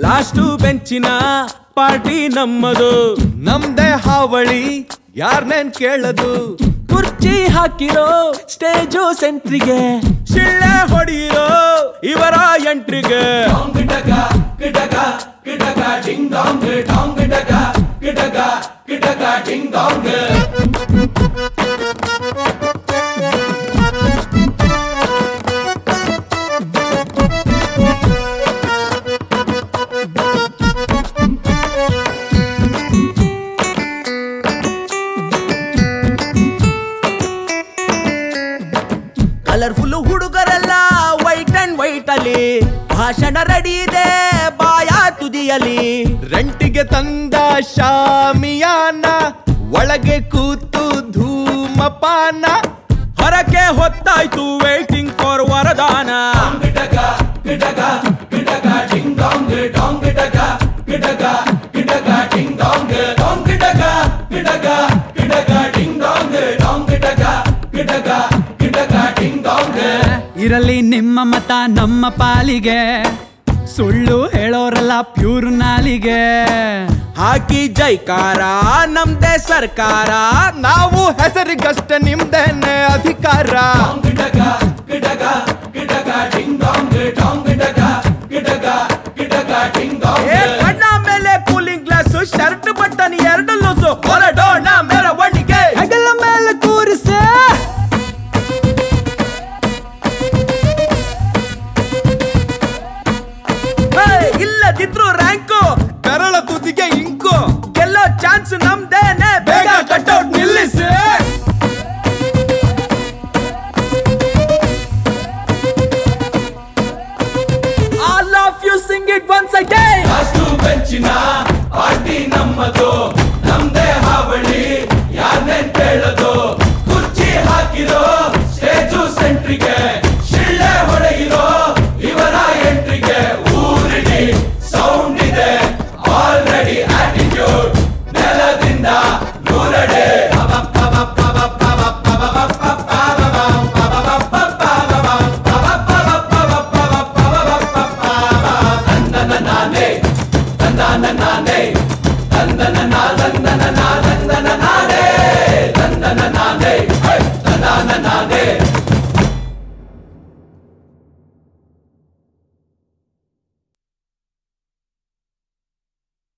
Last ಬೆಂಚಿನ party ನಮ್ಮದು, ನಮ್ದೇ ಹಾವಳಿ ಯಾರ್ನೇನ್ ಕೇಳದು. ಕುರ್ಚಿ ಹಾಕಿರೋ ಸ್ಟೇಜು ಸೆಂಟ್ರಿಗೆ, ಶಿಳ್ಳೆ ಹೊಡೆಯಿರೋ ಇವರ ಎಂಟ್ರಿಗೆ. ಕಲರ್ಫುಲ್ ಹುಡುಗರೆಲ್ಲ ವೈಟ್ ಅಂಡ್ ವೈಟ್ ಅಲ್ಲಿ, ಭಾಷಣ ರೆಡಿ ಇದೆ ಬಾಯ ತುದಿಯಲ್ಲಿ. ರೆಂಟಿಗೆ ತಂದ ಶಾಮಿಯಾನ, ಒಳಗೆ ಕೂತು ಧೂಮಪಾನ. ಹೊರಕ್ಕೆ ಹೊತ್ತಾಯ್ತು ವೇಟಿಂಗ್ ಫಾರ್ ವರದಾನ. ಇರಲಿ ನಿಮ್ಮ ಮತ ನಮ್ಮ ಪಾಲಿಗೆ, ಸುಳ್ಳು ಹೇಳೋರಲ್ಲ ಪ್ಯೂರ್ ನಾಲಿಗೆ. ಹಾಕಿ ಜೈಕಾರ ನಮ್ದೇ ಸರ್ಕಾರ, ನಾವು ಹೆಸರಿಗಷ್ಟೇ ನಿಮ್ದೇನೆ ಅಧಿಕಾರ. ಕಣ್ಣ ಮೇಲೆ ಕೂಲಿಂಗ್ ಗ್ಲಾಸ್, ಶರ್ಟ್ ಬಟನ್ ಎರಡು ಲೂಸು, ಹೊರಡೋಣ ಮೆರವಣಿಗೆ. ಹೆಗಲ ಮೇಲೆ ಕೂರಿಸೆ ಇಲ್ಲದಿದ್ರು ರ್ಯಾಂಕು, ಕರಳ ತುದಿಗೆ ಇಂಕು, ಗೆಲ್ಲೋ ಚಾನ್ಸ್ ನಮ್ದೇನೆ, ಬೇಗ ಕಟ್ಔಟ್ ನಿಲ್ಲಿಸಿ. All of you sing it once again. Last ಬೆಂಚಿನ ಪಾರ್ಟಿ ನಮ್ಮದು, ನಮ್ದೇ ಹಾವಳಿ ಯಾರ್ನೇನ್ ಕೇಳದು. ಕುರ್ಚಿ ಹಾಕಿರೋ ಸ್ಟೇಜು ಸೆಂಟ್ರಿಗೆ, ಶಿಳ್ಳೆ ಹೊಡೆಯಿರೋ ಇವರ ಎಂಟ್ರಿಗೆ. ಊರಿಡಿ ಸೌಂಡ್ ಇದೆ ಆಲ್ರೆಡಿ ಆಟಿಟ್ಯೂಡ್, ನೆಲದಿಂದ ನೂರಡೆ. ತಂದನ ನಾನೇ